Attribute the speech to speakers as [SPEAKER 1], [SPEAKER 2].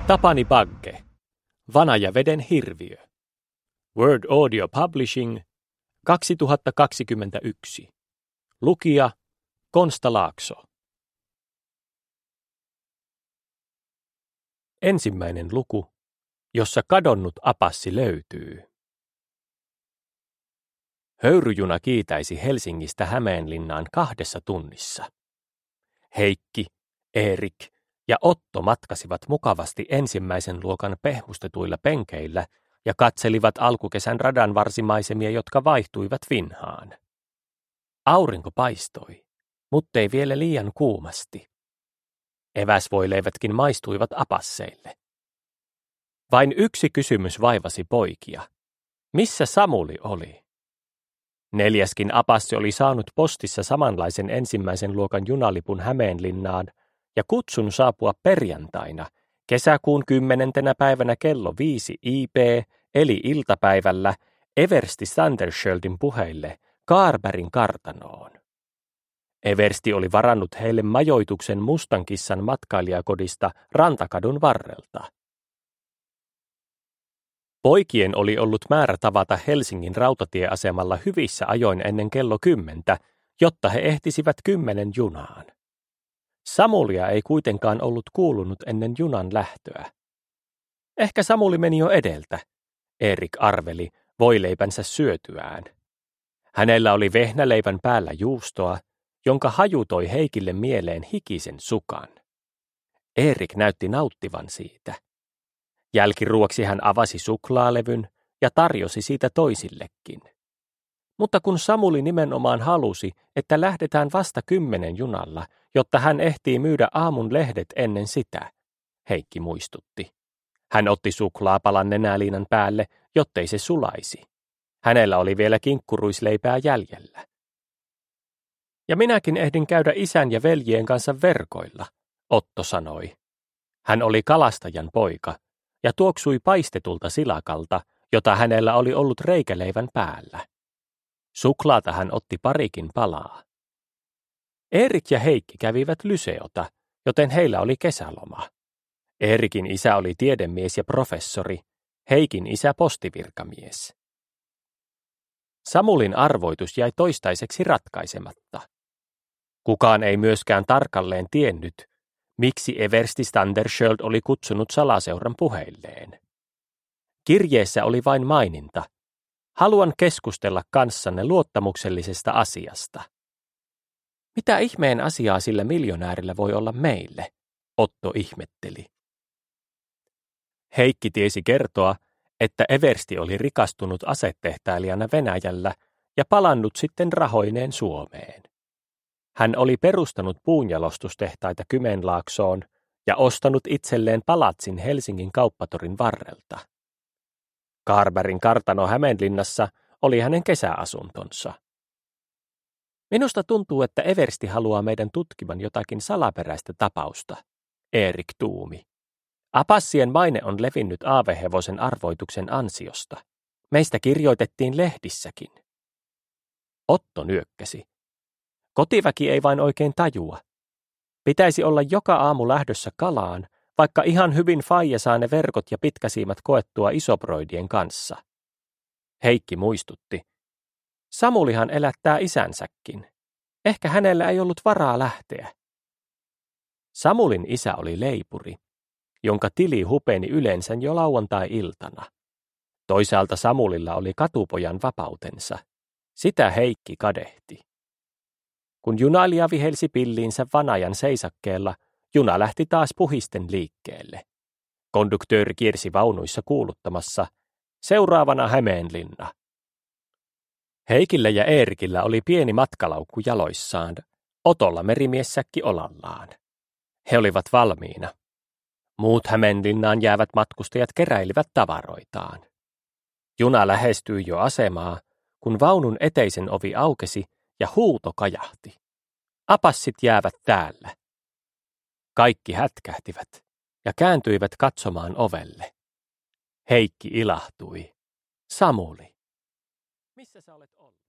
[SPEAKER 1] Tapani Bagge, Vanajaveden hirviö. Word Audio Publishing, 2021. Lukija Konsta Laakso. Ensimmäinen luku, jossa kadonnut apassi löytyy. Höyryjuna kiitäisi Helsingistä Hämeenlinnaan 2 tunnissa. Heikki, Erik ja Otto matkasivat mukavasti ensimmäisen luokan pehmustetuilla penkeillä ja katselivat alkukesän radanvarsimaisemia, jotka vaihtuivat vinhaan. Aurinko paistoi, muttei vielä liian kuumasti. Eväsvoileivätkin maistuivat apasseille. Vain yksi kysymys vaivasi poikia. Missä Samuli oli? 4. apassi oli saanut postissa samanlaisen ensimmäisen luokan junalipun Hämeenlinnaan ja kutsun saapua perjantaina, kesäkuun 10. päivänä kello 5 IP, eli iltapäivällä, Eversti Sanderskjöldin puheille Karbergin kartanoon. Eversti oli varannut heille majoituksen Mustankissan matkailijakodista Rantakadun varrelta. Poikien oli ollut määrä tavata Helsingin rautatieasemalla hyvissä ajoin ennen kello 10, jotta he ehtisivät 10 junaan. Samulia ei kuitenkaan ollut kuulunut ennen junan lähtöä. Ehkä Samuli meni jo edeltä, Erik arveli voileipänsä syötyään. Hänellä oli vehnäleivän päällä juustoa, jonka haju toi Heikille mieleen hikisen sukan. Erik näytti nauttivan siitä. Jälkiruoksi hän avasi suklaalevyn ja tarjosi siitä toisillekin. Mutta kun Samuli nimenomaan halusi, että lähdetään vasta 10 junalla, jotta hän ehtii myydä aamun lehdet ennen sitä, Heikki muistutti. Hän otti suklaapalan nenäliinan päälle, jottei se sulaisi. Hänellä oli vielä kinkkuruisleipää jäljellä. Ja minäkin ehdin käydä isän ja veljien kanssa verkoilla, Otto sanoi. Hän oli kalastajan poika ja tuoksui paistetulta silakalta, jota hänellä oli ollut reikäleivän päällä. Suklaata hän otti parikin palaa. Erik ja Heikki kävivät lyseota, joten heillä oli kesäloma. Erikin isä oli tiedemies ja professori, Heikin isä postivirkamies. Samulin arvoitus jäi toistaiseksi ratkaisematta. Kukaan ei myöskään tarkalleen tiennyt, miksi Eversti Sanderskjöld oli kutsunut salaseuran puheilleen. Kirjeessä oli vain maininta. Haluan keskustella kanssanne luottamuksellisesta asiasta. Mitä ihmeen asiaa sillä miljonäärillä voi olla meille, Otto ihmetteli. Heikki tiesi kertoa, että Eversti oli rikastunut asetehtailijana Venäjällä ja palannut sitten rahoineen Suomeen. Hän oli perustanut puunjalostustehtaita Kymenlaaksoon ja ostanut itselleen palatsin Helsingin kauppatorin varrelta. Karbergin kartano Hämeenlinnassa oli hänen kesäasuntonsa. Minusta tuntuu, että Eversti haluaa meidän tutkivan jotakin salaperäistä tapausta, Erik tuumi. Apassien maine on levinnyt aavehevosen arvoituksen ansiosta. Meistä kirjoitettiin lehdissäkin. Otto nyökkäsi. Kotiväki ei vain oikein tajua. Pitäisi olla joka aamu lähdössä kalaan, vaikka ihan hyvin faija saa ne verkot ja pitkäsiimat koettua isoproidien kanssa. Heikki muistutti. Samulihan elättää isänsäkin. Ehkä hänellä ei ollut varaa lähteä. Samulin isä oli leipuri, jonka tili hupeni yleensä jo lauantai-iltana. Toisaalta Samulilla oli katupojan vapautensa. Sitä Heikki kadehti. Kun junailija vihelsi pilliinsä Vanajan seisakkeella, juna lähti taas puhisten liikkeelle. Konduktööri kiersi vaunuissa kuuluttamassa, seuraavana Hämeenlinna. Heikillä ja Eerikillä oli pieni matkalaukku jaloissaan, Otolla merimiessäkki olallaan. He olivat valmiina. Muut Hämeenlinnaan jäävät matkustajat keräilivät tavaroitaan. Juna lähestyi jo asemaa, kun vaunun eteisen ovi aukesi ja huuto kajahti. Apassit jäävät täällä. Kaikki hätkähtivät ja kääntyivät katsomaan ovelle. Heikki ilahtui. Samuli. Missä sä olet ollut?